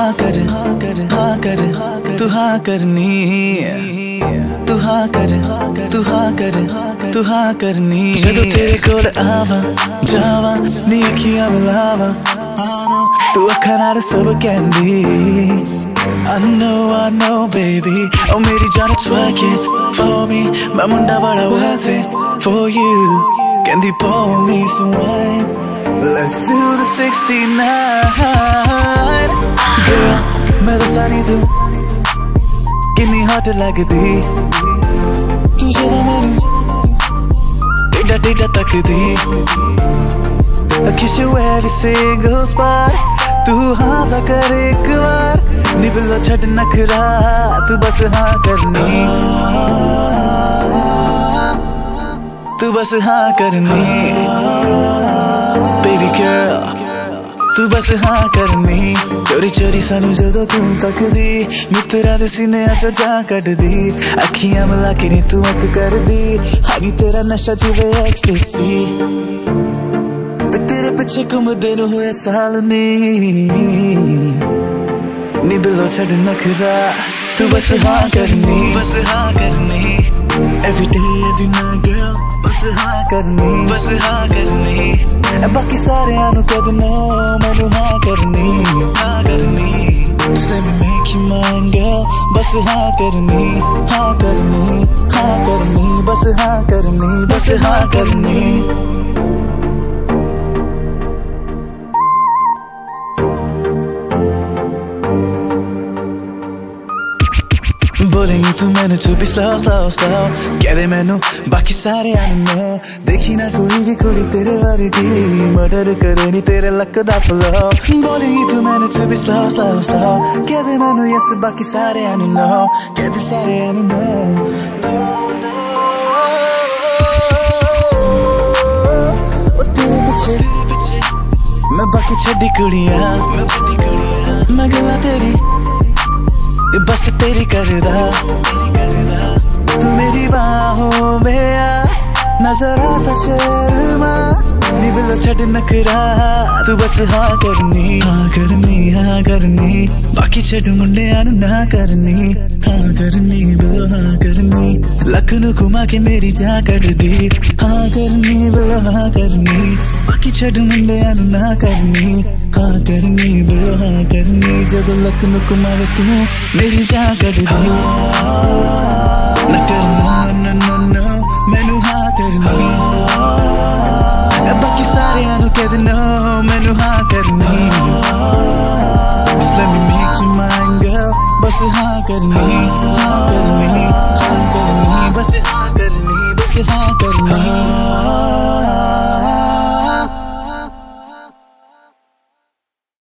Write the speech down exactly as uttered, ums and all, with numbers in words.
हाँ कर हाँ कर हाँ कर हाँ कर तू हाँ करनी तू हाँ कर तू हाँ कर तू हाँ करनी जदों तेरे कोल आवा जावा नी अखियां मिलावा तू अखां नाल सब कहंदी I know, I know baby oh मेरी जान twerk it for me मैं मुंडा बड़ा worth it for you कहंदी pour me some wine let's do the sixty-nine girl मैं दसा नी तू किन्नी hot लगदी तू जरा मैनू टेढ़ा टेढ़ा तकदी I kiss you every single spot तू हाँ दा कर एक बार निबलो छड़ नखरा तू बस हाँ करनी तू बस हाँ करनी baby girl तू बस हाँ करनी चोरी चोरी सानू जदों तू तकदी मित्रा दे सीने च जा कढदी अखियां मिला के नी तू मत करदी हागी तेरा नशा जिवे एक्सेसी तेरे पिछे घूमदे नू होए साल नी नी बिलो छड़ नखरा तू बस हाँ करनी बस हाँ करनी every day every night girl बस हाँ करनी बस हाँ करनी बाकी सारियां नू कह देना मैनू हाँ करनी हाँ करनी just let me make you mine girl बस हाँ करनी हाँ करनी हाँ करनी बस हाँ करनी बस हाँ करनी बोलेंगी तू मैनू चुपी slow slow slow कह दे मैनू बाकी सारे I know देखी ना कोई भी कुड़ी तेरे वर्गी मर्डर करे नी तेरे लक दा फ्लो बोलेंगी तू मैनू चुपी slow slow slow कह दे मैनू yes बाकी सारे I know कह दे सारे I know ओ तेरे पीछे मैं बाकी छड्डी कुड़ियां मैं गल्लां तेरी बस तेरी करदा तू मेरी बाहों में आ नजरा सा शर्मा नी बिलो छड़ नखरा तू बस हाँ करनी हाँ करनी हाँ करनी बाकी छड़ मुंडियां नू ना करनी हाँ करनी बिलो हाँ करनी लक नू घुमा के मेरी जा कढदी हाँ करनी बिलो हाँ करनी बाकी छड़ मुंडियां नू ना करनी हाँ करनी बिलो हाँ करनी जदों लक नू घुमावे तू मेरी जा कढदी ना करना no no no मैनू हाँ करनी बाकी सारियां नू कह देना मैनू हाँ करनी just let me make you mine girl बस हाँ करनी हाँ करनी हाँ करनी बस